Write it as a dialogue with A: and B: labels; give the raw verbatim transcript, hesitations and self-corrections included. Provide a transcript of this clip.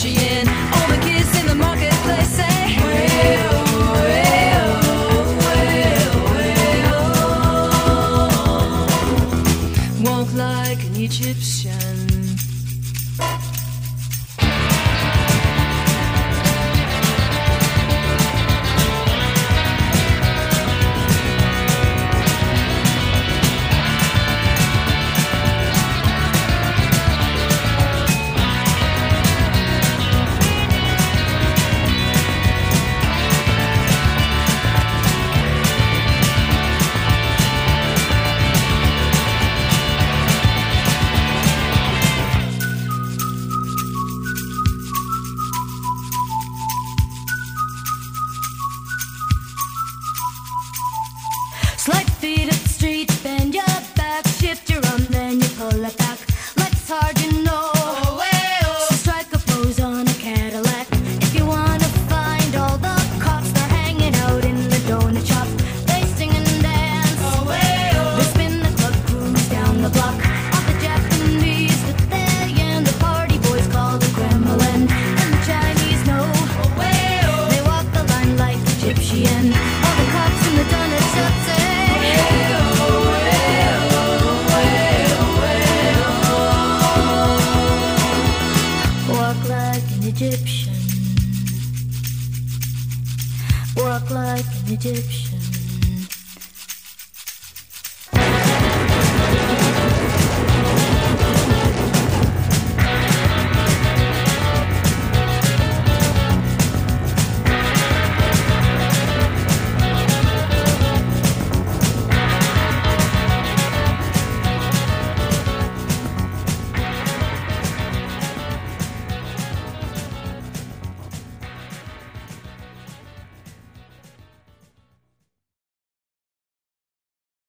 A: Egyptian. All the kids in the marketplace say, well, well, well, well. Walk like an Egyptian. Slide feet up the street, bend your back, shift your arm, then you pull it back. Life's hard, you know. Oh, hey, oh. So strike a pose on a Cadillac. If you wanna find all the cops, they're hanging out in the donut shop. They sing and dance. Oh, hey, oh. They spin the club, cruise down the block. All the Japanese that they and the party boys call the Kremlin. And the Chinese know. Oh, hey, oh. They walk the line like Egyptian. All the cops in the donut shop say, Egyptian. Walk like an Egyptian.